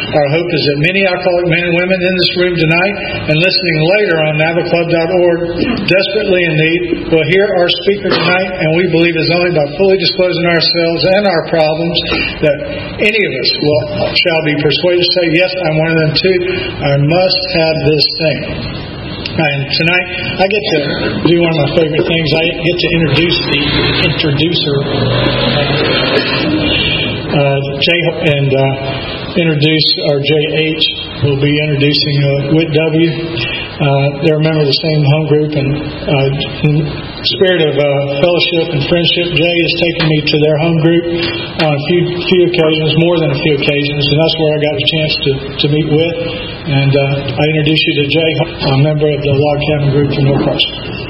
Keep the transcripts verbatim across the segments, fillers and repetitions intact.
Our hope is that many alcoholic men and women in this room tonight and listening later on nava club dot org, desperately in need, will hear our speaker tonight, and we believe it's only by fully disclosing ourselves and our problems that any of us will shall be persuaded to say, yes, I'm one of them too. I must have this thing. And tonight, I get to do one of my favorite things. I get to introduce the introducer, uh, Jay, and uh, introduce our J H. Will be introducing uh, Whit W. Uh, they're a member of the same home group, and uh, in spirit of uh, fellowship and friendship, Jay has taken me to their home group on a few few occasions, more than a few occasions, and that's where I got a chance to, to meet Whit. And uh, I introduce you to Jay, a member of the Log Cabin Group from Norcross.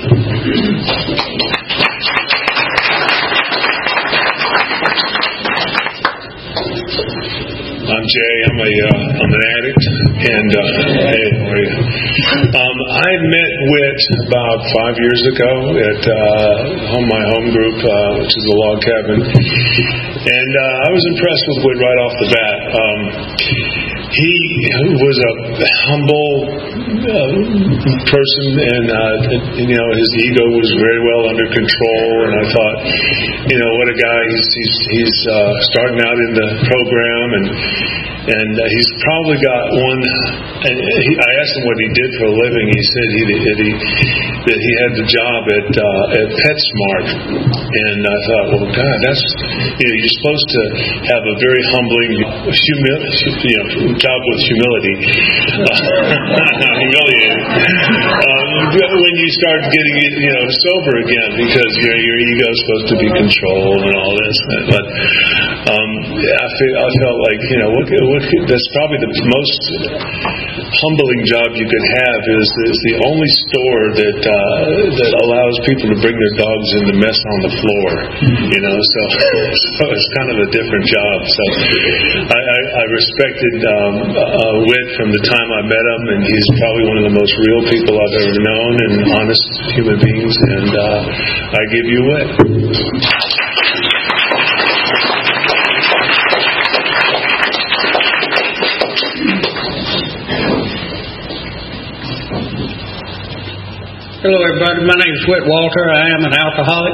I'm Jay. I'm a uh, I'm an addict, and uh, hey, how are you? Um, I met Whit about five years ago at uh, home, my home group, uh, which is the Log Cabin, and uh, I was impressed with Whit right off the bat. Um, he was a humble uh, person, and uh, you know his ego was very well under control. And I thought, you know, what a guy! He's he's, he's uh, starting out in the program, and and uh, he's probably got one. And he, I asked him what he did for a living. He said he that he that he had the job at uh, at PetSmart, and I thought, well, God, that's you know, you're supposed to have a very humbling, humil, you know, job with humility. Humiliating. Um, when you start getting you know sober again, because your your ego is supposed to be controlled and all this. But um, I feel I felt like you know what, what that's probably the most humbling job you could have is, is the only store that uh, that allows people to bring their dogs in to mess on the floor. You know, so so it's kind of a different job. So I, I, I respected um, uh, Whit from the time I met him, and he's probably one of the most real people I've ever known, and honest human beings. And uh, I give you Whit. Hello, everybody. My name is Whit Walter. I am an alcoholic.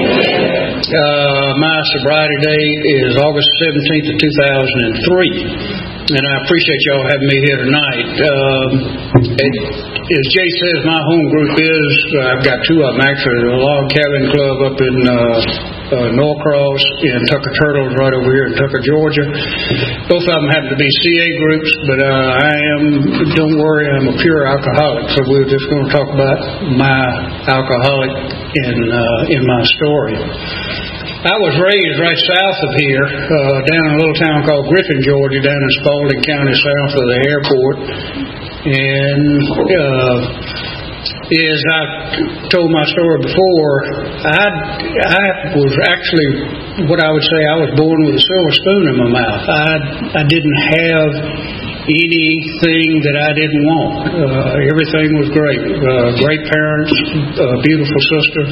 Uh, my sobriety date is August seventeenth of two thousand three, and I appreciate y'all having me here tonight. Um, it, as Jay says, my home group is, uh, I've got two of them actually, the Log Cabin Club up in uh, uh, Norcross and Tucker Turtles right over here in Tucker, Georgia. Both of them happen to be C A groups, but uh, I am, don't worry, I'm a pure alcoholic, so we're just going to talk about my alcoholic in, uh, in my story. I was raised right south of here, uh, down in a little town called Griffin, Georgia, down in Spalding County, south of the airport. And uh, as I told my story before, I, I was actually, what I would say, I was born with a silver spoon in my mouth. I, I didn't have anything that I didn't want. Uh, everything was great. Uh, great parents, a beautiful sister.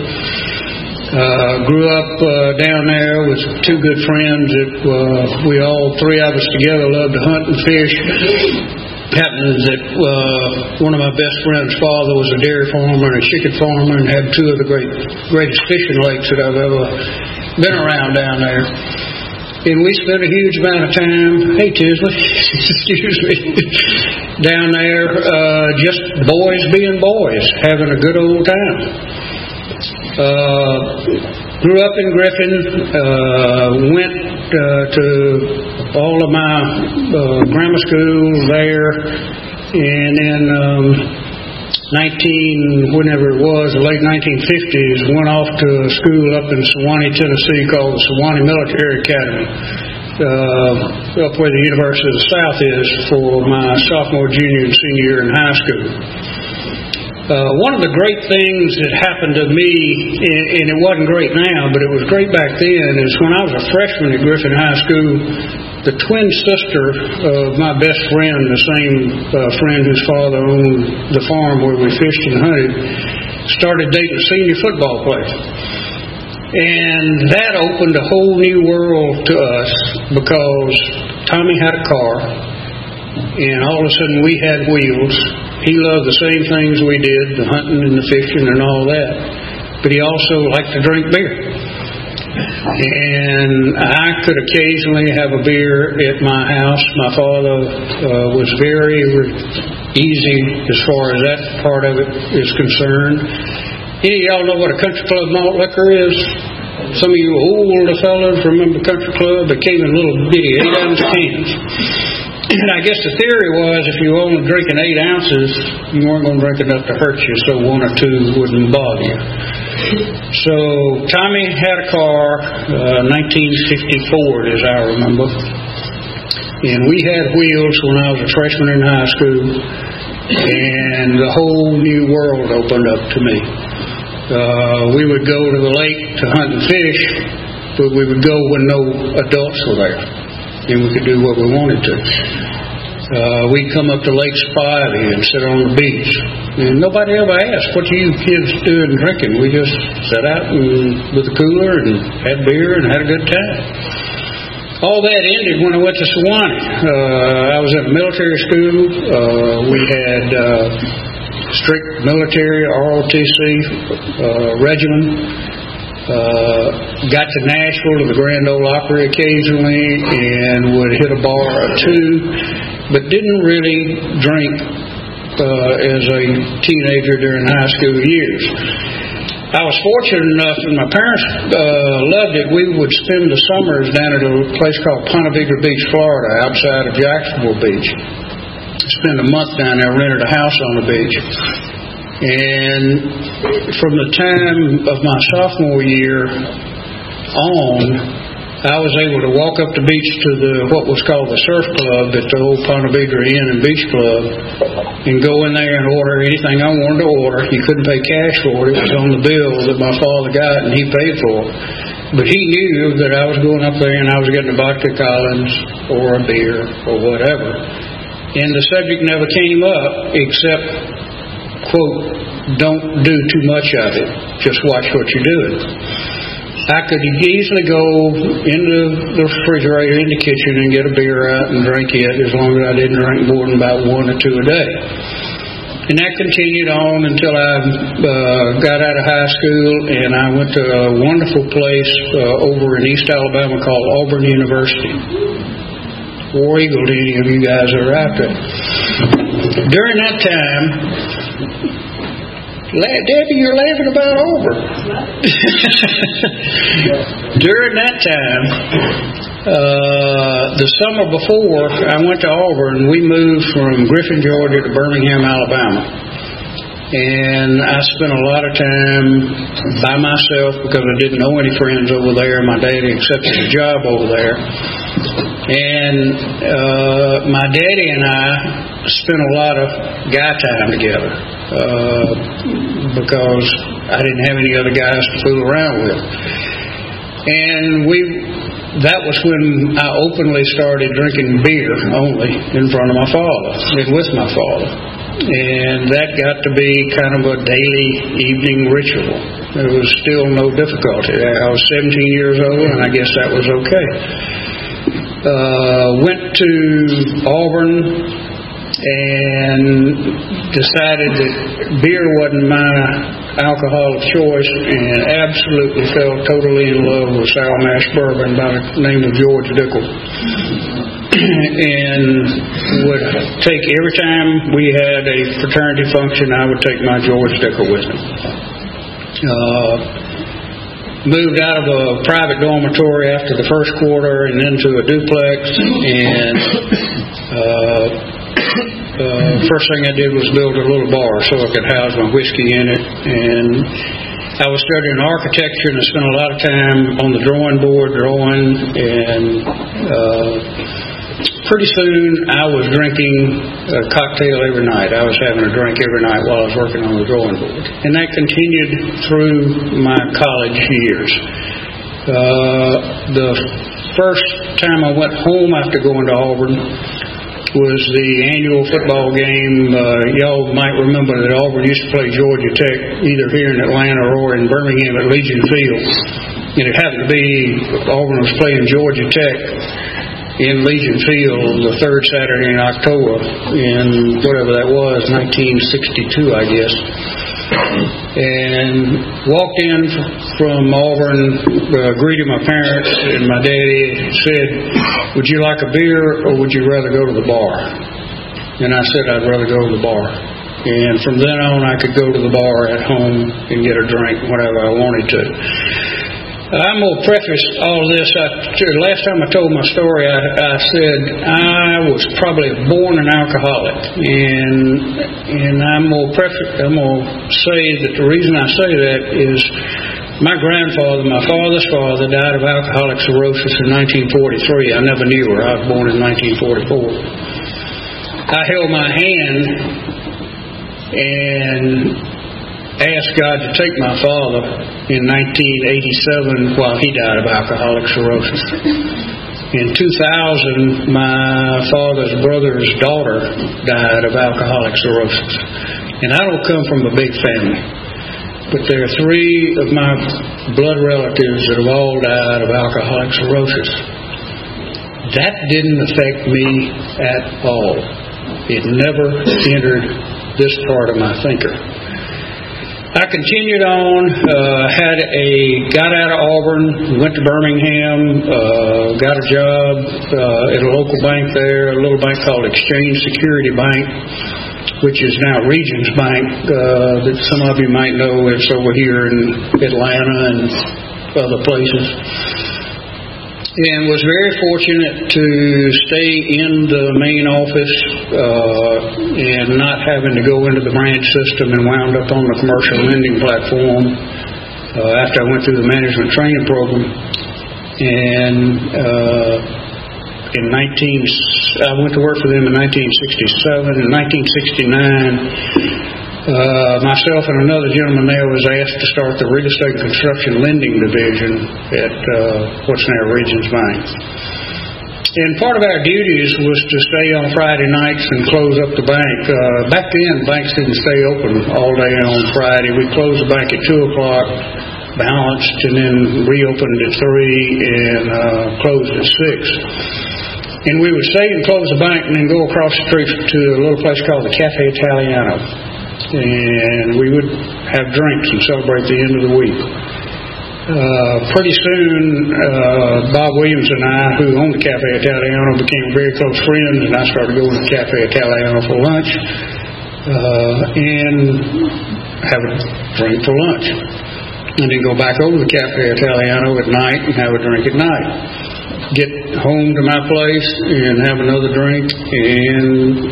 Uh, grew up uh, down there with two good friends that uh, we all three of us together loved to hunt and fish. Happened that uh, one of my best friend's father was a dairy farmer and a chicken farmer, and had two of the great greatest fishing lakes that I've ever been around down there. And we spent a huge amount of time, hey Tisley, excuse me, down there, uh, just boys being boys, having a good old time. Uh, grew up in Griffin, uh, went uh, to all of my uh, grammar school there, and then um, nineteen, whenever it was, the late nineteen fifties, went off to a school up in Sewanee, Tennessee called the Sewanee Military Academy, uh, up where the University of the South is, for my sophomore, junior, and senior year in high school. Uh, one of the great things that happened to me, and, and it wasn't great now, but it was great back then, is when I was a freshman at Griffin High School, the twin sister of my best friend, the same uh, friend whose father owned the farm where we fished and hunted, started dating a senior football player. And that opened a whole new world to us, because Tommy had a car, and all of a sudden we had wheels. He loved the same things we did, the hunting and the fishing and all that, but he also liked to drink beer. And I could occasionally have a beer at my house. My father uh, was very easy as far as that part of it is concerned. Any of y'all know what a country club malt liquor is? Some of you older fellas remember country club. It came in little bitty eight ounce cans. And I guess the theory was if you were only drinking eight ounces, you weren't going to drink enough to hurt you, so one or two wouldn't bother you. So Tommy had a car, uh, nineteen sixty-four as I remember, and we had wheels when I was a freshman in high school, and the whole new world opened up to me. Uh, we would go to the lake to hunt and fish, but we would go when no adults were there, and we could do what we wanted to. Uh, we'd come up to Lake Spivey and sit on the beach, and nobody ever asked, what do you kids doing drinking? We just sat out and, with the cooler and had beer and had a good time. All that ended when I went to Sewanee. Uh, I was at a military school. Uh, we had uh, strict military R O T C uh, regimen. Uh, got to Nashville to the Grand Ole Opry occasionally and would hit a bar or two, but didn't really drink uh, as a teenager during high school years. I was fortunate enough, and my parents uh, loved it, we would spend the summers down at a place called Ponte Vedra Beach, Florida, outside of Jacksonville Beach. Spend a month down there, rented a house on the beach. And from the time of my sophomore year on, I was able to walk up the beach to the what was called the surf club at the old Ponte Vedra Inn and Beach Club, and go in there and order anything I wanted to order. You couldn't pay cash for it; it was on the bill that my father got, and he paid for it. But he knew that I was going up there and I was getting a vodka Collins or a beer or whatever, and the subject never came up except, quote, don't do too much of it. Just watch what you're doing. I could easily go into the refrigerator in the kitchen and get a beer out and drink it as long as I didn't drink more than about one or two a day. And that continued on until I uh, got out of high school, and I went to a wonderful place uh, over in East Alabama called Auburn University. War Eagle to any of you guys that are out there. During that time, Debbie, you're laughing about Auburn. During that time, uh, the summer before I went to Auburn, we moved from Griffin, Georgia to Birmingham, Alabama. And I spent a lot of time by myself because I didn't know any friends over there. My daddy accepted a job over there. And uh, my daddy and I spent a lot of guy time together uh, because I didn't have any other guys to fool around with. And we that was when I openly started drinking beer only in front of my father and with my father. And that got to be kind of a daily evening ritual. There was still no difficulty. I was seventeen years old, and I guess that was okay. Uh, went to Auburn and decided that beer wasn't my alcohol of choice, and absolutely fell totally in love with sour mash bourbon by the name of George Dickel. And would take every time we had a fraternity function, I would take my George Dickel with me. Uh, moved out of a private dormitory after the first quarter and into a duplex, and uh, uh, first thing I did was build a little bar so I could house my whiskey in it. And I was studying architecture, and I spent a lot of time on the drawing board drawing, and uh, pretty soon I was drinking a cocktail every night. I was having a drink every night while I was working on the drawing board. And that continued through my college years. Uh, the first time I went home after going to Auburn was the annual football game. Uh, y'all might remember that Auburn used to play Georgia Tech either here in Atlanta or in Birmingham at Legion Field. And it happened to be Auburn was playing Georgia Tech. in Legion Field the third Saturday in October in whatever that was, nineteen sixty-two, I guess. And walked in from Auburn, uh, greeted my parents, and my daddy said, "Would you like a beer or would you rather go to the bar?" And I said, "I'd rather go to the bar." And from then on, I could go to the bar at home and get a drink whenever I wanted to. I'm going to preface all of this. I, last time I told my story, I, I said I was probably born an alcoholic, and and I'm going to preface. I'm going to say that the reason I say that is my grandfather, my father's father, died of alcoholic cirrhosis in nineteen forty-three. I never knew her. I was born in nineteen forty-four. I held my hand and asked God to take my father in nineteen eighty-seven while he died of alcoholic cirrhosis. In two thousand, my father's brother's daughter died of alcoholic cirrhosis. And I don't come from a big family, but there are three of my blood relatives that have all died of alcoholic cirrhosis. That didn't affect me at all. It never entered this part of my thinker. I continued on, uh, had a, got out of Auburn, went to Birmingham, uh, got a job uh, at a local bank there, a little bank called Exchange Security Bank, which is now Regions Bank, uh, that some of you might know. It's over here in Atlanta and other places. And was very fortunate to stay in the main office uh, and not having to go into the branch system, and wound up on the commercial lending platform uh, after I went through the management training program. And uh, in nineteen, I went to work for them in nineteen sixty-seven. In nineteen sixty-nine, Uh, myself and another gentleman there was asked to start the real estate and construction lending division at uh, what's now Regions Bank. And part of our duties was to stay on Friday nights and close up the bank. Uh, back then, banks didn't stay open all day on Friday. We closed the bank at two o'clock, balanced, and then reopened at three and uh, closed at six. And we would stay and close the bank and then go across the street to a little place called the Cafe Italiano. And we would have drinks and celebrate the end of the week. Uh, pretty soon, uh, Bob Williams and I, who owned the Cafe Italiano, became very close friends, and I started going to the Cafe Italiano for lunch uh, and have a drink for lunch. And then go back over to the Cafe Italiano at night and have a drink at night. Get home to my place and have another drink and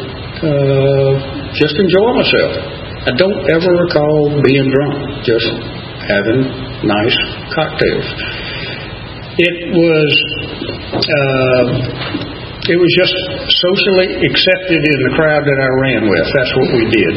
uh, just enjoy myself. I don't ever recall being drunk, just having nice cocktails. It was uh, it was just socially accepted in the crowd that I ran with. That's what we did.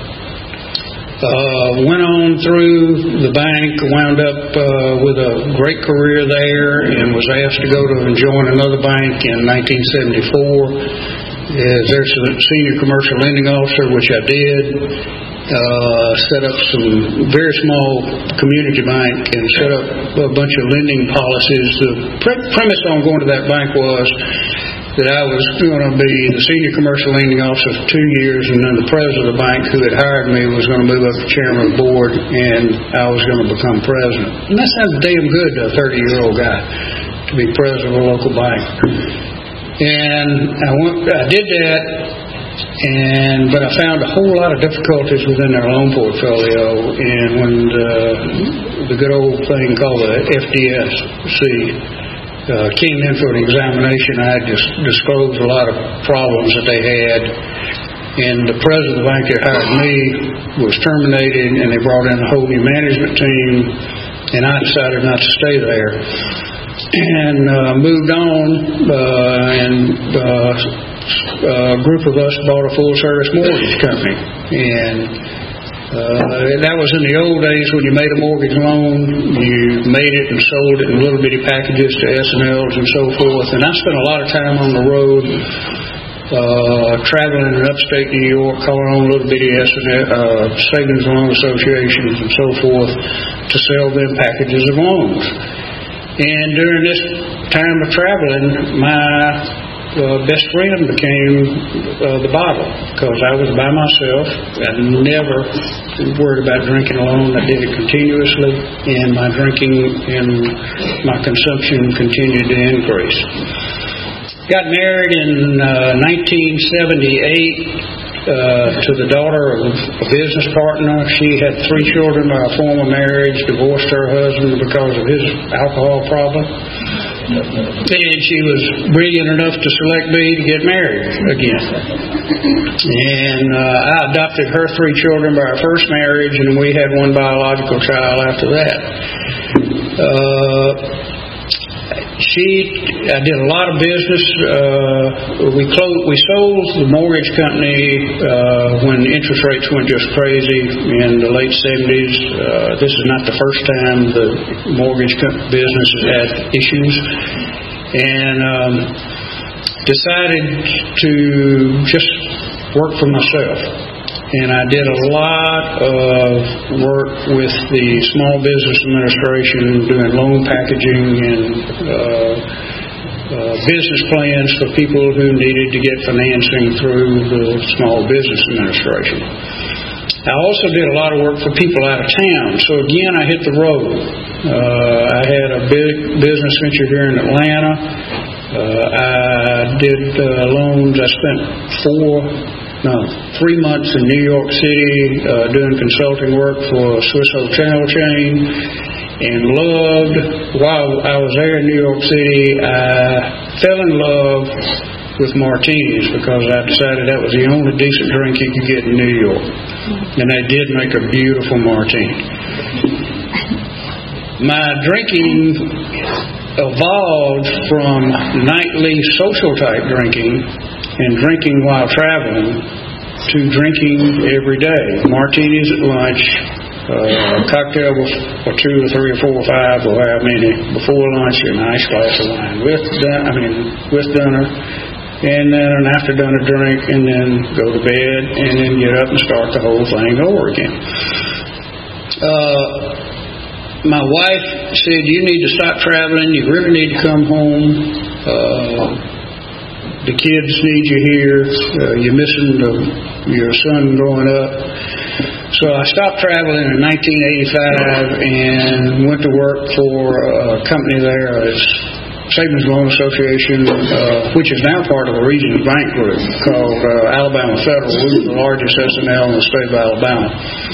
Uh, went on through the bank, wound up uh, with a great career there, and was asked to go to and join another bank in nineteen seventy-four as their senior commercial lending officer, which I did. Uh, set up some very small community bank and set up a bunch of lending policies. The pre- premise on going to that bank was that I was going to be the senior commercial lending officer for two years, and then the president of the bank who had hired me was going to move up to chairman of the board, and I was going to become president. And that sounds damn good to a thirty-year-old guy to be president of a local bank. And I went, I did that. And but I found a whole lot of difficulties within their loan portfolio, and when the, the good old thing called the F D S C uh, came in for an examination, I had just disclosed a lot of problems that they had, and the president of the bank that hired me was terminated, and they brought in a whole new management team, and I decided not to stay there, and uh, moved on, uh, and uh, a group of us bought a full-service mortgage company, and uh, that was in the old days when you made a mortgage loan, you made it and sold it in little bitty packages to S and Ls and so forth. And I spent a lot of time on the road, uh, traveling in upstate New York, calling on little bitty S and L, uh, savings loan associations and so forth to sell them packages of loans. And during this time of traveling, my uh, best friend became uh, the bottle, because I was by myself. I never worried about drinking alone. I did it continuously, and my drinking and my consumption continued to increase. Got married in uh, nineteen seventy-eight. Uh, to the daughter of a business partner. She had three children by a former marriage, divorced her husband because of his alcohol problem, and she was brilliant enough to select me to get married again. And uh, I adopted her three children by our first marriage, and we had one biological child after that. Uh, She, I did a lot of business. Uh, we closed, we sold the mortgage company uh, when interest rates went just crazy in the late seventies. Uh, this is not the first time the mortgage business has had issues, and um, decided to just work for myself. And I did a lot of work with the Small Business Administration, doing loan packaging and uh, uh, business plans for people who needed to get financing through the Small Business Administration. I also did a lot of work for people out of town. So again, I hit the road. Uh, I had a big business venture here in Atlanta. Uh, I did uh, loans. I spent four... No, three months in New York City uh, doing consulting work for a Swiss hotel chain, and loved, while I was there in New York City, I fell in love with martinis because I decided that was the only decent drink you could get in New York. And they did make a beautiful martini. My drinking evolved from nightly social type drinking and drinking while traveling to drinking every day. Martinis at lunch, uh, a cocktail or two or three or four or five or however many before lunch, a nice glass of wine with I mean with dinner, and then an after dinner drink, and then go to bed, and then get up and start the whole thing over again. Uh, my wife said, "You need to stop traveling. You really need to come home. Uh, The kids need you here. Uh, you're missing the, your son growing up." So I stopped traveling in nineteen eighty-five and went to work for a company there, it's Savings Loan Association, uh, which is now part of the Regions Bank Group, called uh, Alabama Federal. We were the largest S and L in the state of Alabama.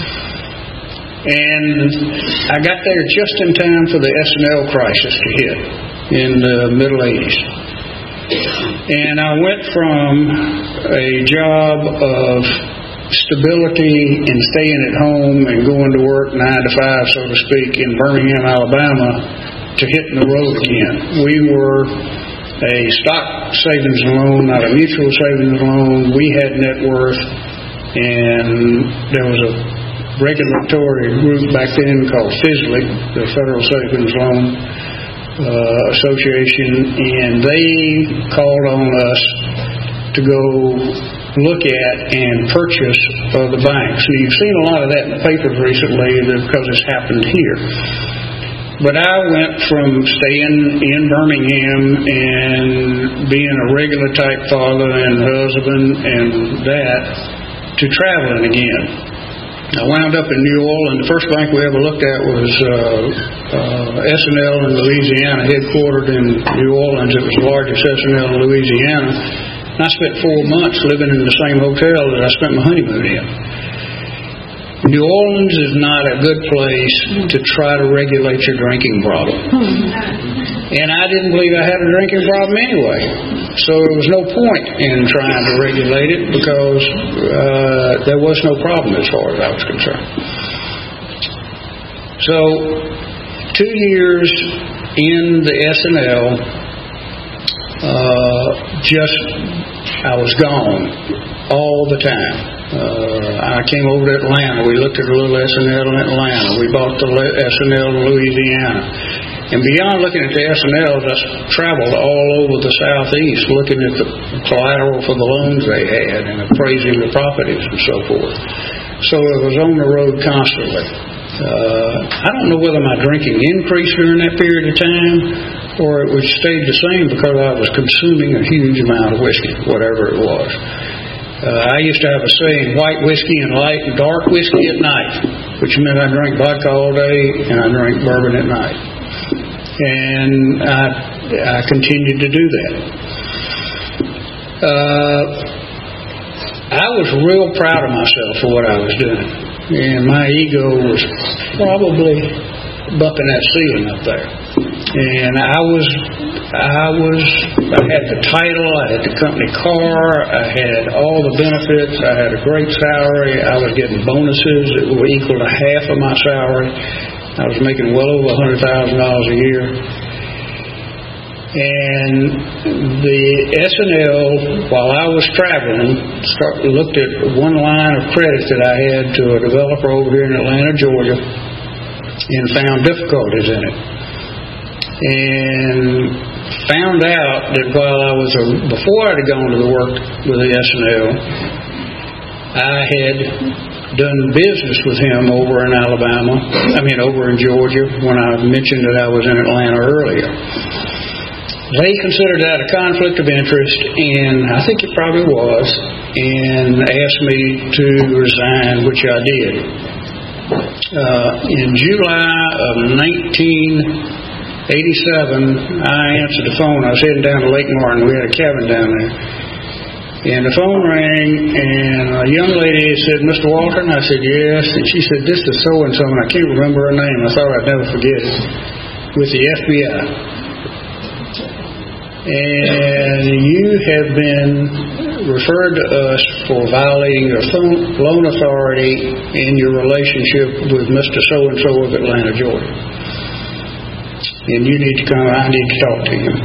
And I got there just in time for the S and L crisis to hit in the middle eighties. And I went from a job of stability and staying at home and going to work nine to five, so to speak, in Birmingham, Alabama, to hitting the road again. We were a stock savings and loan, not a mutual savings loan. We had net worth, and there was a regulatory group back then called F S L I C, the Federal Savings Loan Uh, Association, and they called on us to go look at and purchase uh, the banks. And you've seen a lot of that in the papers recently because it's happened here. But I went from staying in Birmingham and being a regular type father and husband and that to traveling again. I wound up in New Orleans. The first bank we ever looked at was uh, uh, S and L in Louisiana, headquartered in New Orleans. It was the largest S and L in Louisiana. And I spent four months living in the same hotel that I spent my honeymoon in. New Orleans is not a good place to try to regulate your drinking problem. And I didn't believe I had a drinking problem anyway. So there was no point in trying to regulate it because uh, there was no problem as far as I was concerned. So two years in the S and L, uh, just I was gone all the time. Uh, I came over to Atlanta. We looked at a little S and L in Atlanta. We bought the S and L in Louisiana. And beyond looking at the S and Ls, I traveled all over the Southeast looking at the collateral for the loans they had and appraising the properties and so forth. So it was on the road constantly. Uh, I don't know whether my drinking increased during that period of time or it would stay the same because I was consuming a huge amount of whiskey, whatever it was. Uh, I used to have a saying, white whiskey and light and dark whiskey at night, which meant I drank vodka all day and I drank bourbon at night. And I, I continued to do that. Uh, I was real proud of myself for what I was doing. And my ego was probably bumping that ceiling up there. And I was, I was, I had the title, I had the company car, I had all the benefits, I had a great salary, I was getting bonuses that were equal to half of my salary. I was making well over one hundred thousand dollars a year. And the S and L, while I was traveling, start, looked at one line of credit that I had to a developer over here in Atlanta, Georgia, and found difficulties in it. And found out that while I was, a, before I'd gone to the work with the S and L, I had done business with him over in Alabama, I mean over in Georgia, when I mentioned that I was in Atlanta earlier. They considered that a conflict of interest, and I think it probably was, and asked me to resign, which I did. Uh, in July of nineteen eighty-seven, I answered the phone. I was heading down to Lake Martin. We had a cabin down there. And the phone rang, and a young lady said, Mister Walter? And I said, yes. And she said, this is so-and-so, and I can't remember her name. I thought I'd never forget it. With the F B I. And you have been referred to us for violating your loan authority in your relationship with Mister So-and-so of Atlanta, Georgia. And you need to come, I need to talk to you.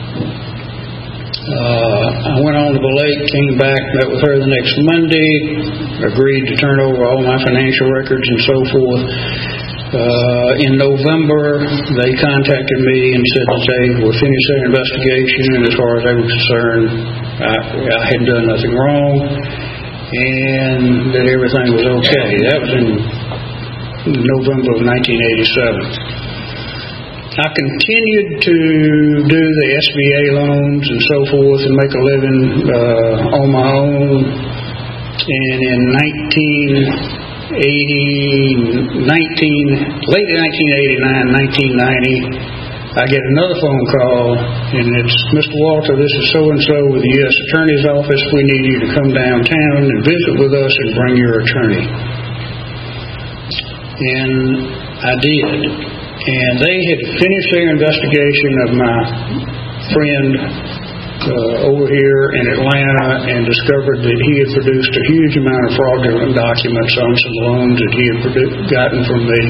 Uh, I went on to the lake, came back, met with her the next Monday, agreed to turn over all my financial records and so forth. Uh, in November, they contacted me and said that they were finished their investigation, and as far as they were concerned, I, I had done nothing wrong, and that everything was okay. That was in November of nineteen eighty-seven. I continued to do the S B A loans and so forth and make a living uh, on my own. And in nineteen eighty, nineteen, late nineteen eighty-nine, nineteen ninety, I get another phone call, and it's, Mister Walter, this is so-and-so with the U S Attorney's Office. We need you to come downtown and visit with us and bring your attorney. And I did. And they had finished their investigation of my friend uh, over here in Atlanta and discovered that he had produced a huge amount of fraudulent documents on some loans that he had produ- gotten from me,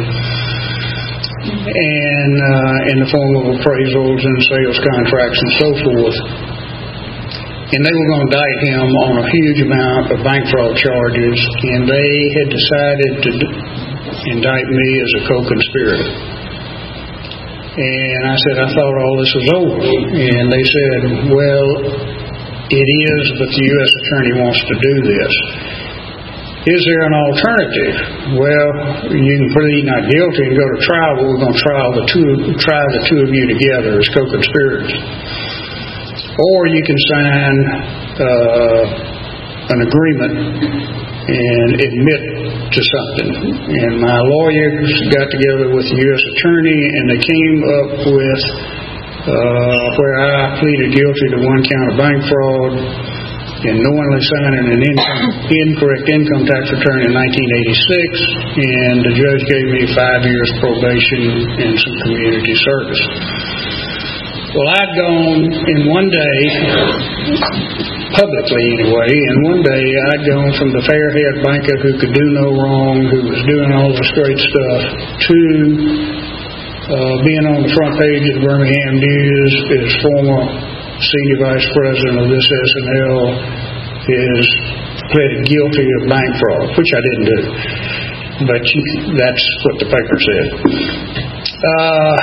and uh, in the form of appraisals and sales contracts and so forth. And they were going to indict him on a huge amount of bank fraud charges, and they had decided to d- indict me as a co-conspirator. And I said, I thought all this was over. And they said, well, it is, but the U S Attorney wants to do this. Is there an alternative? Well, you can plead not guilty and go to trial, but we're going to try the two, try the two of you together as co-conspirators. Or you can sign uh, an agreement and admit to something. And my lawyers got together with the U S Attorney, and they came up with uh, where I pleaded guilty to one count of bank fraud and knowingly signing an income, incorrect income tax return in nineteen eighty-six, and the judge gave me five years probation and some community service. Well, I'd gone in one day, publicly anyway, and one day I'd gone from the fair-haired banker who could do no wrong, who was doing all this great stuff, to uh, being on the front page of the Birmingham News as former senior vice president of this S and L is pleaded guilty of bank fraud, which I didn't do. But you, that's what the paper said. Uh...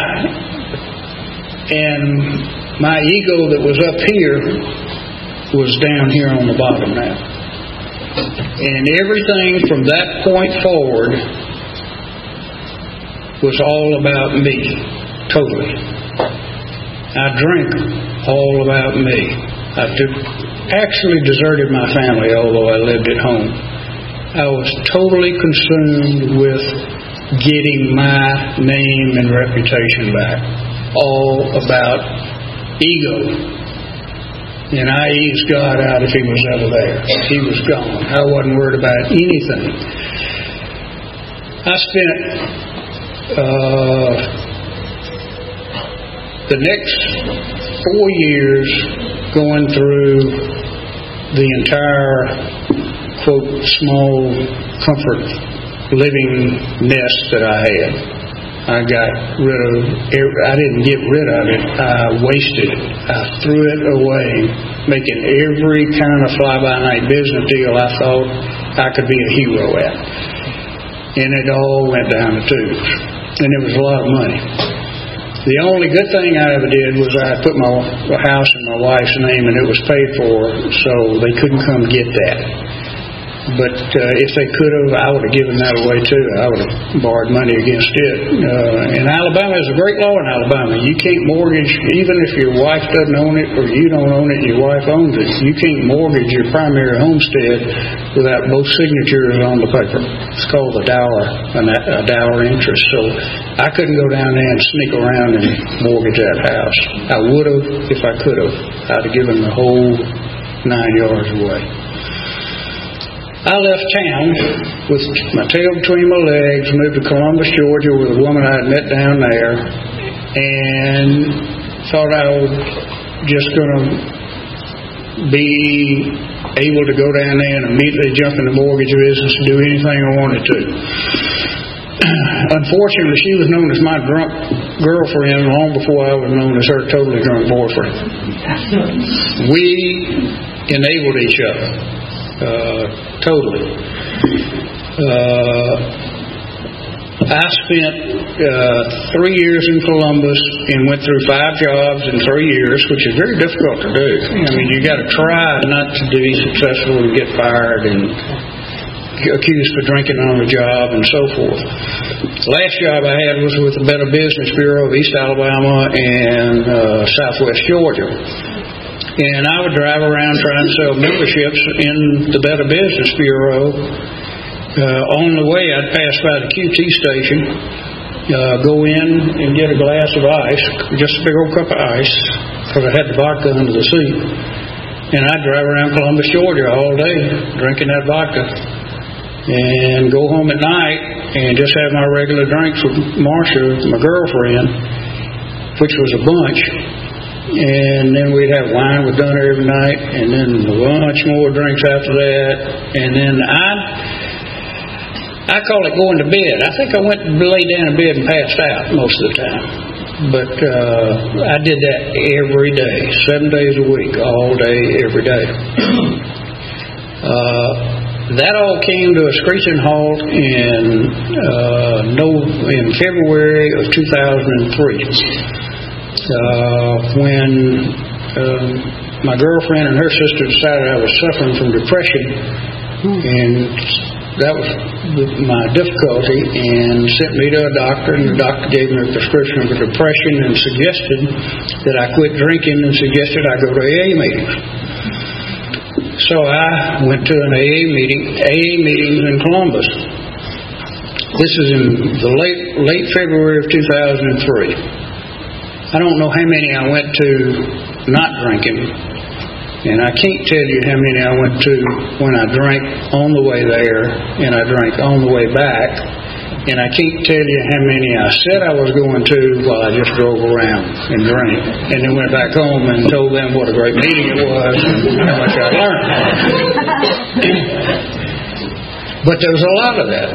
And my ego that was up here was down here on the bottom now. And everything from that point forward was all about me, totally. I drank all about me. I did, actually deserted my family, although I lived at home. I was totally consumed with getting my name and reputation back. All about ego. And I eased God out if He was ever there. He was gone. I wasn't worried about anything. I spent uh, the next four years going through the entire, quote, small comfort living nest that I had. I got rid of, I didn't get rid of it, I wasted it. I threw it away, making every kind of fly-by-night business deal I thought I could be a hero at. And it all went down the tubes. And it was a lot of money. The only good thing I ever did was I put my house in my wife's name and it was paid for, so they couldn't come get that. But uh, if they could have, I would have given that away too. I would have borrowed money against it. Uh, in Alabama, there's a great law in Alabama. You can't mortgage, even if your wife doesn't own it or you don't own it and your wife owns it, you can't mortgage your primary homestead without both signatures on the paper. It's called a dower, a dower interest. So I couldn't go down there and sneak around and mortgage that house. I would have if I could have. I'd have given the whole nine yards away. I left town with my tail between my legs, moved to Columbus, Georgia, with a woman I had met down there, and thought I was just going to be able to go down there and immediately jump in the mortgage business and do anything I wanted to. Unfortunately, she was known as my drunk girlfriend long before I was known as her totally drunk boyfriend. We enabled each other. Uh, totally. Uh, I spent uh, three years in Columbus and went through five jobs in three years, which is very difficult to do. I mean, you got to try not to be successful and get fired and accused for drinking on the job and so forth. The last job I had was with the Better Business Bureau of East Alabama and uh, Southwest Georgia. And I would drive around trying to sell memberships in the Better Business Bureau. Uh, on the way, I'd pass by the Q T station, uh, go in and get a glass of ice, just a big old cup of ice, because I had the vodka under the seat. And I'd drive around Columbus, Georgia all day drinking that vodka. And go home at night and just have my regular drinks with Marcia, my girlfriend, which was a bunch. And then we'd have wine with dinner every night, and then a bunch more drinks after that. And then I I call it going to bed. I think I went and lay down in bed and passed out most of the time. But uh, I did that every day, seven days a week, all day, every day. uh, that all came to a screeching halt in, uh, no, in February of two thousand three. Uh, when uh, my girlfriend and her sister decided I was suffering from depression, and that was my difficulty, and sent me to a doctor, and the doctor gave me a prescription for depression and suggested that I quit drinking and suggested I go to A A meetings. So I went to an A A meeting, A A meetings in Columbus. This is in the late late February of two thousand three. I don't know how many I went to not drinking, and I can't tell you how many I went to when I drank on the way there and I drank on the way back, and I can't tell you how many I said I was going to while I just drove around and drank, and then went back home and told them what a great meeting it was and how much I learned. But there was a lot of that.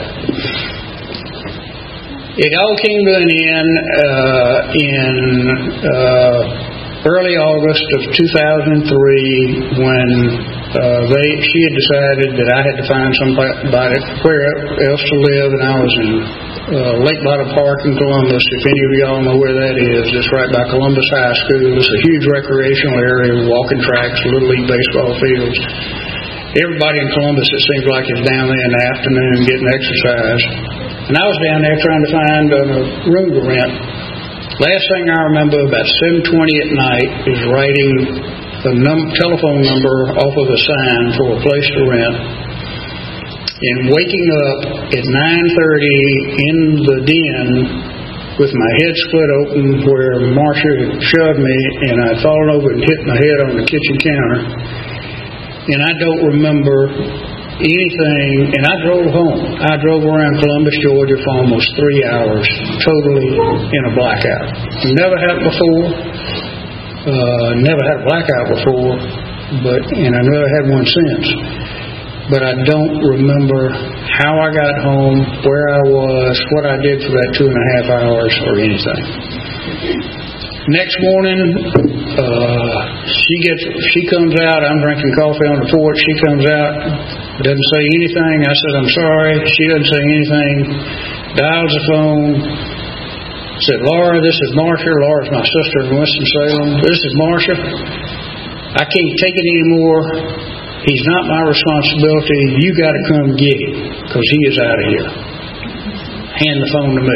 It all came to an end uh, in uh, early August of two thousand three when uh, they she had decided that I had to find somebody where else to live, and I was in uh, Lake Bottom Park in Columbus. If any of y'all know where that is, it's right by Columbus High School. It's a huge recreational area, walking tracks, Little League baseball fields. Everybody in Columbus, it seems like, is down there in the afternoon getting exercise. And I was down there trying to find a room to rent. Last thing I remember about seven twenty at night is writing a num- telephone number off of a sign for a place to rent, and waking up at nine thirty in the den with my head split open where Marcia had shoved me, and I'd fallen over and hit my head on the kitchen counter. And I don't remember anything, and I drove home. I drove around Columbus, Georgia for almost three hours, totally in a blackout. Never happened before. Uh, never had a blackout before, but and I never had one since. But I don't remember how I got home, where I was, what I did for that two and a half hours, or anything. Next morning, uh, she gets, she comes out. I'm drinking coffee on the porch. She comes out, doesn't say anything. I said, "I'm sorry." She doesn't say anything. Dials the phone. Said, "Laura, this is Marcia." Laura's my sister in Winston-Salem. "This is Marcia. I can't take it anymore. He's not my responsibility. You got to come get him because he is out of here." Hand the phone to me.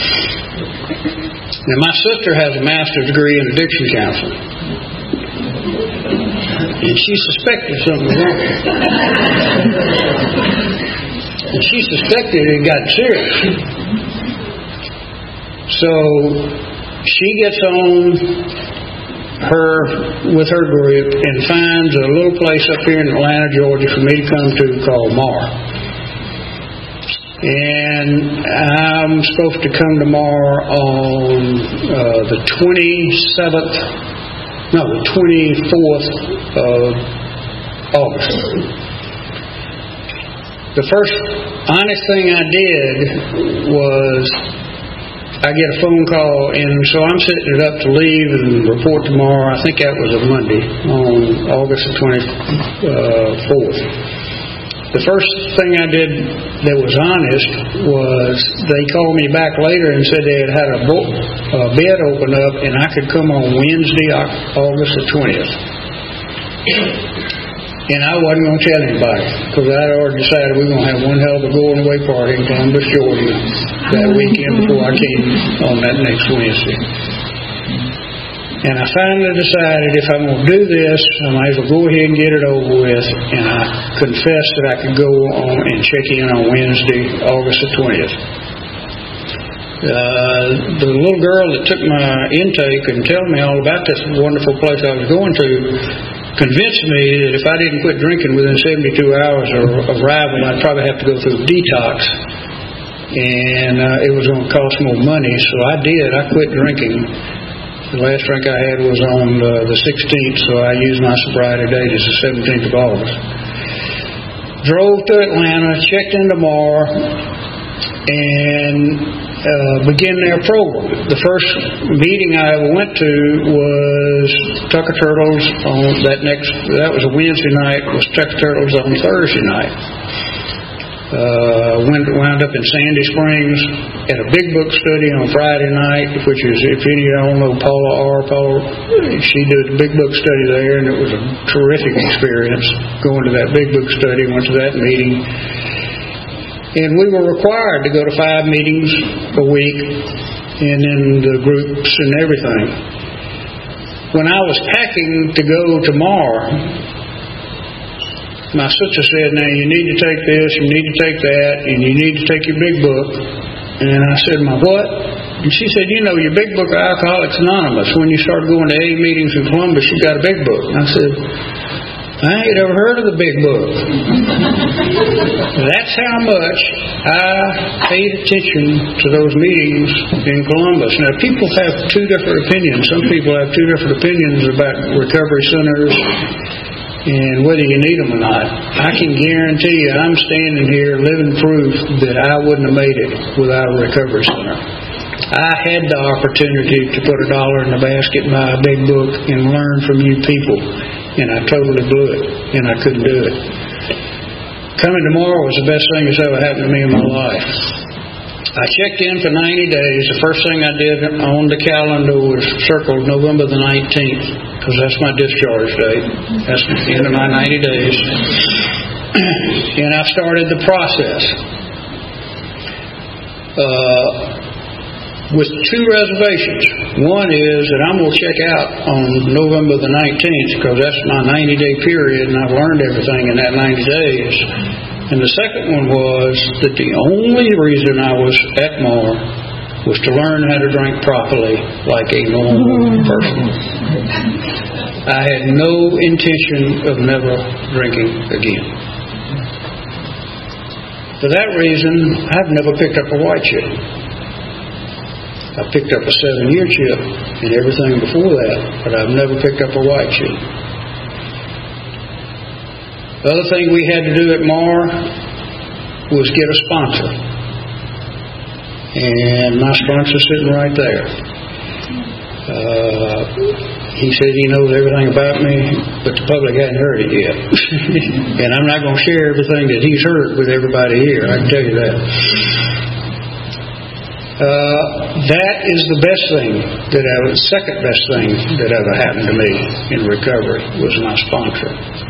Now, my sister has a master's degree in addiction counseling, and she suspected something was wrong. And she suspected it got serious. So she gets on her with her group and finds a little place up here in Atlanta, Georgia, for me to come to called Mar. And I'm supposed to come to Mar on uh, the twenty-seventh, no, the twenty-fourth of August. The first honest thing I did was I get a phone call, and so I'm setting it up to leave and report tomorrow. I think that was a Monday on August the twenty-fourth. The first thing I did that was honest was they called me back later and said they had had a, bo- a bed open up and I could come on Wednesday, August the twentieth. And I wasn't going to tell anybody because I'd already decided we were going to have one hell of a going away party in Columbus, Georgia that weekend before I came on that next Wednesday. And I finally decided if I'm going to do this, I might as well go ahead and get it over with. And I confessed that I could go on and check in on Wednesday, August the twentieth. Uh, the little girl that took my intake and tell me all about this wonderful place I was going to convinced me that if I didn't quit drinking within seventy-two hours of arrival, I'd probably have to go through a detox. And uh, it was going to cost more money, so I did. I quit drinking. The last drink I had was on uh, the sixteenth, so I used my sobriety date as the seventeenth of August. Drove to Atlanta, checked into Mar, and uh, began their program. The first meeting I ever went to was Tucker Turtles on that next, that was a Wednesday night, was Tucker Turtles on Thursday night. Uh, went, wound up in Sandy Springs at a big book study on Friday night, which is, if any of y'all know Paula R. Paula, she did a big book study there, and it was a terrific experience going to that big book study. Went to that meeting, and we were required to go to five meetings a week, and then the groups and everything. When I was packing to go to Mar, my sister said, "Now you need to take this, you need to take that, and you need to take your big book." And I said, "My what?" And she said, "You know, your big book of Alcoholics Anonymous. When you start going to A A meetings in Columbus, you got a big book." And I said, "I ain't ever heard of the big book." That's how much I paid attention to those meetings in Columbus. Now, people have two different opinions. Some people have two different opinions about recovery centers and whether you need them or not. I can guarantee you I'm standing here living proof that I wouldn't have made it without a recovery center. I had the opportunity to put a dollar in the basket, buy a big book, and learn from you people, and I totally blew it, and I couldn't do it. Coming tomorrow was the best thing that's ever happened to me in my life. I checked in for ninety days. The first thing I did on the calendar was circled November the nineteenth, because that's my discharge date. That's the end of my ninety days. And I started the process. Uh, with two reservations. One is that I'm going to check out on November the nineteenth because that's my ninety-day period, and I've learned everything in that ninety days. And the second one was that the only reason I was at M A R was to learn how to drink properly like a normal person. I had no intention of never drinking again. For that reason, I've never picked up a white chip. I picked up a seven-year chip and everything before that, but I've never picked up a white chip. The other thing we had to do at M A R was get a sponsor. And my sponsor's sitting right there. Uh, he said he knows everything about me, but the public hadn't heard it yet. And I'm not going to share everything that he's heard with everybody here, I can tell you that. Uh, that is the best thing that ever, second best thing that ever happened to me in recovery was my sponsor.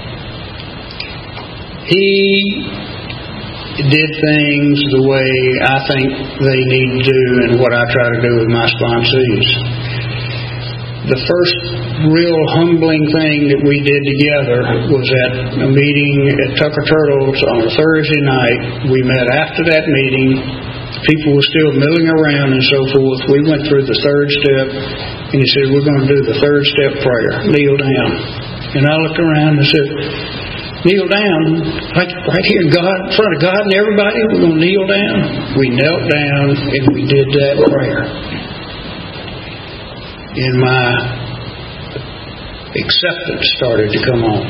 He did things the way I think they need to do and what I try to do with my sponsees. The first real humbling thing that we did together was at a meeting at Tucker Turtles on a Thursday night. We met after that meeting. People were still milling around and so forth. We went through the third step, and he said, we're going to do the third step prayer. Kneel down. And I looked around and said, kneel down? Right, right here in God, in front of God and everybody? We're going to kneel down? We knelt down and we did that prayer. And my acceptance started to come on.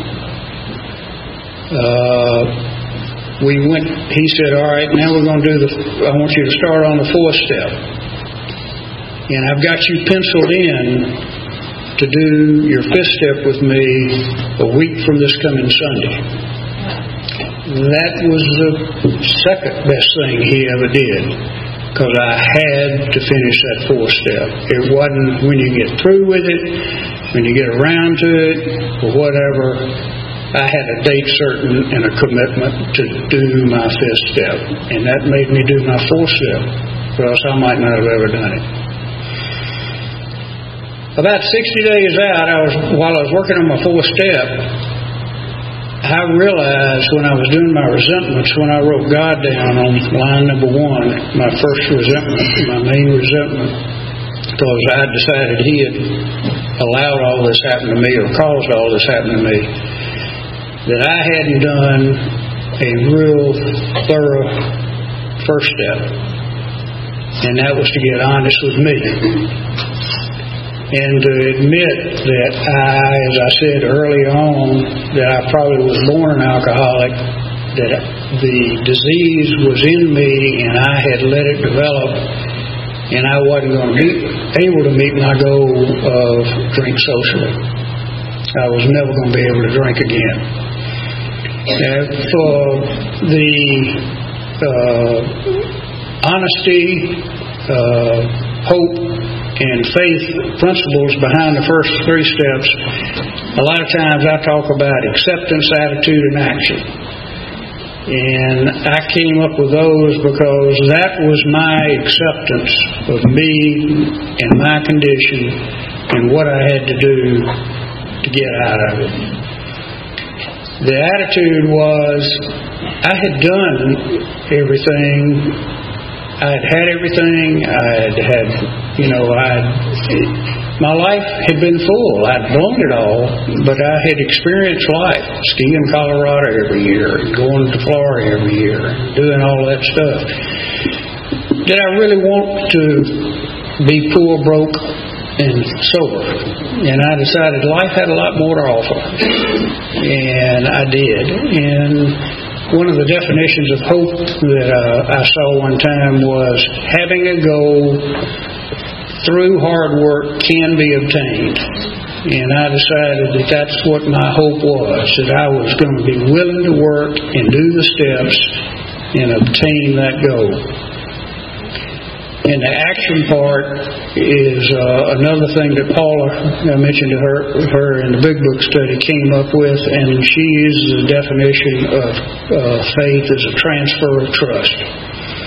Uh... We went, he said, all right, now we're going to do the, I want you to start on the fourth step. And I've got you penciled in to do your fifth step with me a week from this coming Sunday. That was the second best thing he ever did, because I had to finish that fourth step. It wasn't when you get through with it, when you get around to it, or whatever. I had a date certain and a commitment to do my fifth step, and that made me do my fourth step, or else I might not have ever done it. About sixty days out, I was while I was working on my fourth step, I realized when I was doing my resentments, when I wrote God down on line number one, my first resentment, my main resentment, because I had decided He had allowed all this happen to me or caused all this happen to me, that I hadn't done a real thorough first step, and that was to get honest with me and to admit that I, as I said early on, that I probably was born an alcoholic, that the disease was in me and I had let it develop, and I wasn't going to be able to meet my goal of drink socially. I was never going to be able to drink again. Uh, for the uh, honesty, uh, hope, and faith principles behind the first three steps, a lot of times I talk about acceptance, attitude, and action. And I came up with those because that was my acceptance of me and my condition and what I had to do to get out of it. The attitude was, I had done everything. I had had everything. I had had, you know, I my life had been full. I'd blown it all, but I had experienced life, skiing Colorado every year, going to Florida every year, doing all that stuff. Did I really want to be poor, broke, and sober? And I decided life had a lot more to offer. And I did. And one of the definitions of hope that uh, I saw one time was having a goal through hard work can be obtained. And I decided that that's what my hope was, that I was going to be willing to work and do the steps and obtain that goal. And the action part is uh, another thing that Paula, I mentioned to her, her in the Big Book study, came up with, and she uses the definition of uh, faith as a transfer of trust.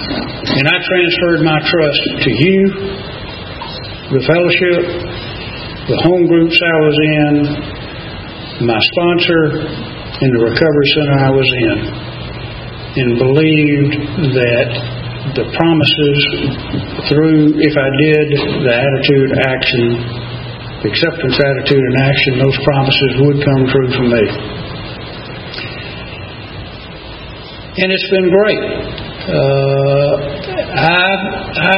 And I transferred my trust to you, the fellowship, the home groups I was in, my sponsor, and the recovery center I was in, and believed that the promises through, if I did the attitude, action, the acceptance attitude and action, those promises would come true for me. And it's been great. Uh, I, I,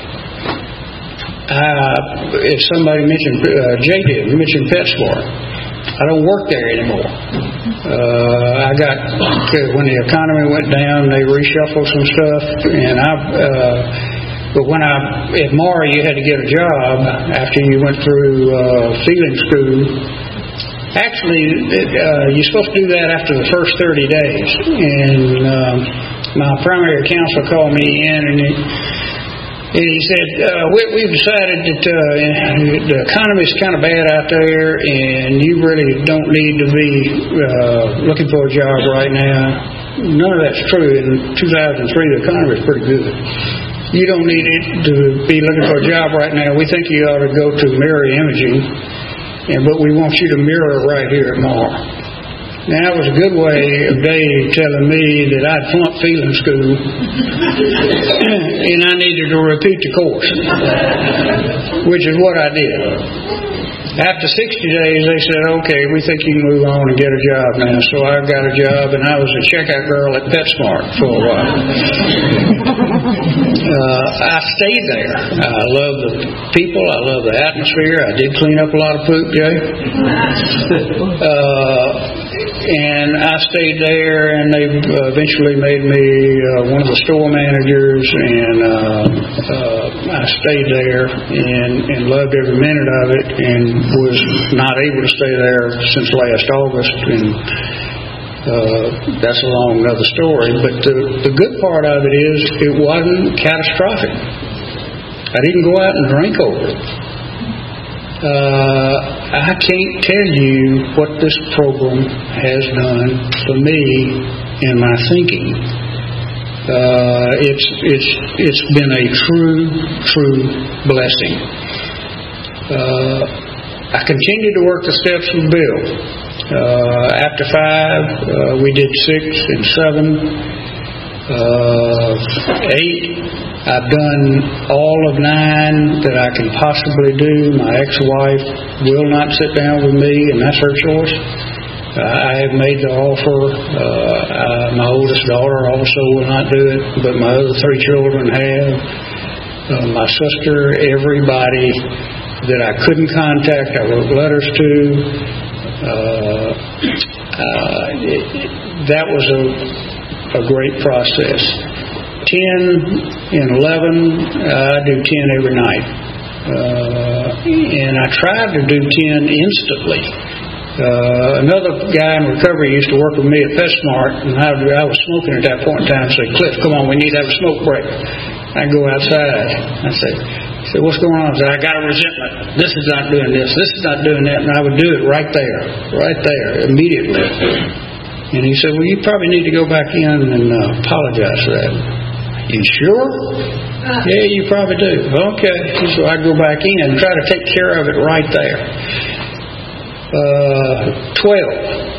I, if somebody mentioned, uh, Jay did, mentioned PetSmart. I don't work there anymore. Uh, I got, when the economy went down, they reshuffled some stuff, and I, uh, but when I, at Mara, you had to get a job after you went through uh, feeling school. Actually, uh, you're supposed to do that after the first thirty days. And um, my primary counselor called me in, and he, and he said, uh, we, we've decided that uh, the economy's kind of bad out there, and you really don't need to be uh, looking for a job right now. None of that's true. In two thousand three, the economy was pretty good. You don't need it to be looking for a job right now. We think you ought to go to mirror imaging, and but we want you to mirror right here at Mara. Now, that was a good way of Dave telling me that I'd flunked feeling school and I needed to repeat the course, which is what I did. After sixty days, they said, okay, we think you can move on and get a job now. So I got a job, and I was a checkout girl at PetSmart for a while. uh, I stayed there. I love the people. I love the atmosphere. I did clean up a lot of poop, Jay. Uh, and I stayed there, and they eventually made me uh, one of the store managers, and uh, uh, I stayed there and, and loved every minute of it, and was not able to stay there since last August, and uh, that's a long other story. But the, the good part of it is it wasn't catastrophic. I didn't go out and drink over it. Uh, I can't tell you what this program has done for me in my thinking. Uh, it's it's it's been a true true blessing. Uh, I continue to work the steps of Bill. Uh, after five, uh, we did six and seven, uh, eight. I've done all of nine that I can possibly do. My ex-wife will not sit down with me, and that's her choice. Uh, I have made the offer. Uh, uh, my oldest daughter also will not do it, but my other three children have. Uh, my sister, everybody that I couldn't contact, I wrote letters to. Uh, uh, it, it, that was a, a great process. ten and eleven, uh, I do ten every night. Uh, and I tried to do ten instantly. Uh, another guy in recovery used to work with me at PetSmart, and I, I was smoking at that point in time, and said, Cliff, come on, we need to have a smoke break. I go outside. I said, I said, what's going on? I said, I got a resentment. This is not doing this. This is not doing that. And I would do it right there, right there, immediately. And he said, well, you probably need to go back in and uh, apologize for that. You sure? Yeah, you probably do. Okay. So I'd go back in and try to take care of it right there. Uh, twelve.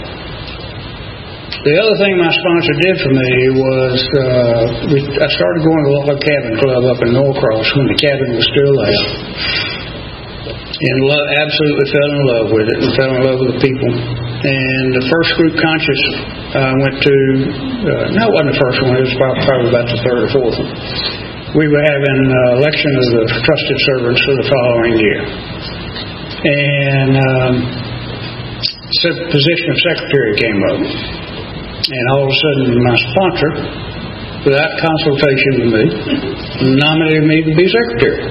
The other thing my sponsor did for me was uh, we, I started going to the Log Cabin Club up in Norcross when the cabin was still there. And lo- absolutely fell in love with it and fell in love with the people. And the first group conscious I uh, went to, uh, no, it wasn't the first one, it was probably, probably about the third or fourth one. We were having uh, election of the trusted servants for the following year. And um, the position of secretary came up. And all of a sudden my sponsor, without consultation with me, nominated me to be secretary.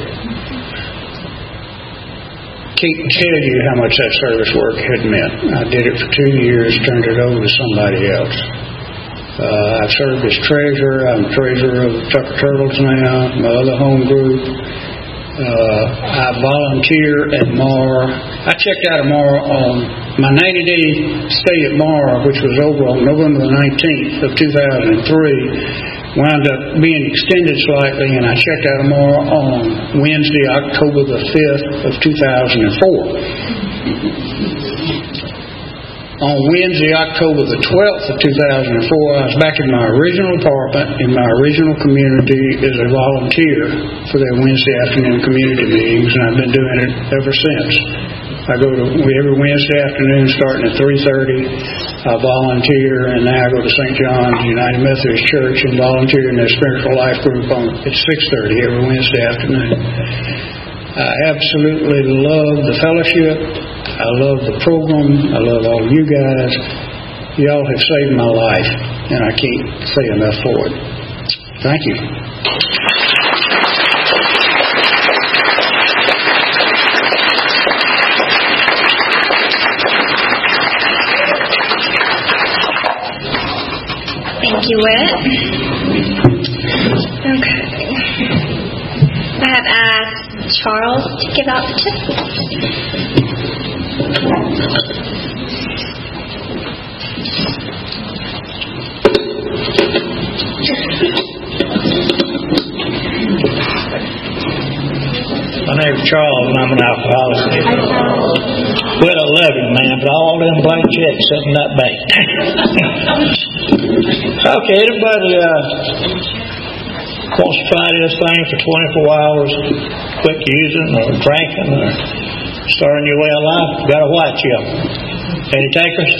Can't tell you how much that service work had meant. I did it for two years, turned it over to somebody else. Uh, I've served as treasurer. I'm treasurer of Tucker Turtles now, my other home group. Uh, I volunteer at Mara. I checked out of Mara on my ninety-day stay at Mara, which was over on November the nineteenth of two thousand three. wound up being extended slightly, and I checked out tomorrow on Wednesday, October the fifth of two thousand four. On Wednesday, October the twelfth of two thousand four, I was back in my original apartment in my original community as a volunteer for their Wednesday afternoon community meetings, and I've been doing it ever since. I go to every Wednesday afternoon starting at three thirty. I volunteer, and now I go to Saint John's United Methodist Church and volunteer in their spiritual life group on at six thirty every Wednesday afternoon. I absolutely love the fellowship. I love the program. I love all of you guys. Y'all have saved my life, and I can't say enough for it. Thank you. Thank you, Whit. Okay. I have asked Charles to give out the tips. My name's Charles, and I'm an alcoholic. Well, I love you, man, but all them blank checks sitting in that bank. Okay, everybody uh, wants to try this thing for twenty-four hours, quit using or drinking or starting your way of life. Got a white chip. Any takers?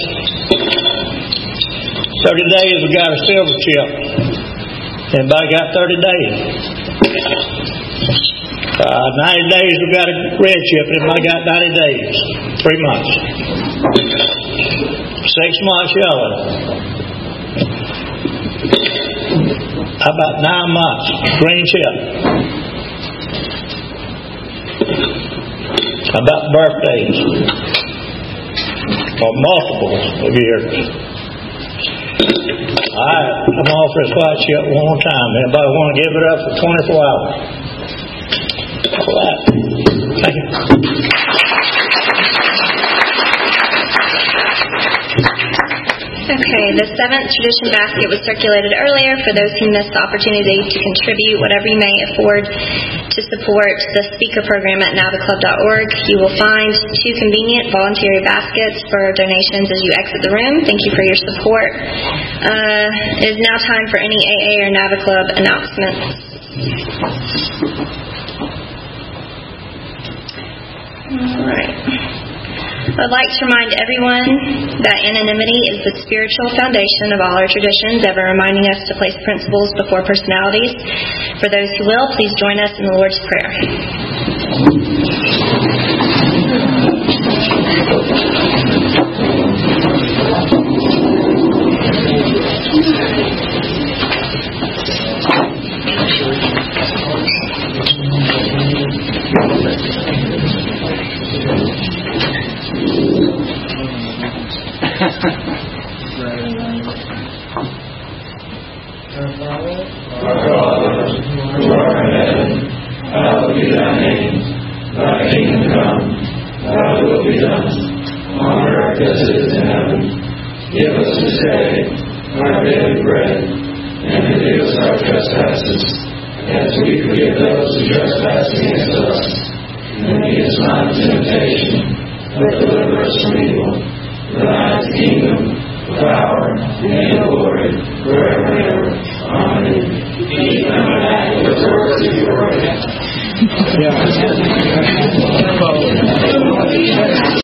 thirty days, we got a silver chip. Anybody got thirty days? Uh, ninety days, we got a red chip. Everybody got ninety days. Three months. Six months yellow. How about nine months? Green chip. How about birthdays? Or multiples of years. Alright, I'm off this white chip one more time. Anybody want to give it up for twenty-four hours? All right. Thank you. Okay, the seventh tradition basket was circulated earlier for those who missed the opportunity to contribute whatever you may afford to support the speaker program at navaclub dot org. You will find two convenient voluntary baskets for donations as you exit the room. Thank you for your support. Uh, it is now time for any A A or NavaClub announcements. All right. I'd like to remind everyone that anonymity is the spiritual foundation of all our traditions, ever reminding us to place principles before personalities. For those who will, please join us in the Lord's Prayer. Yeah.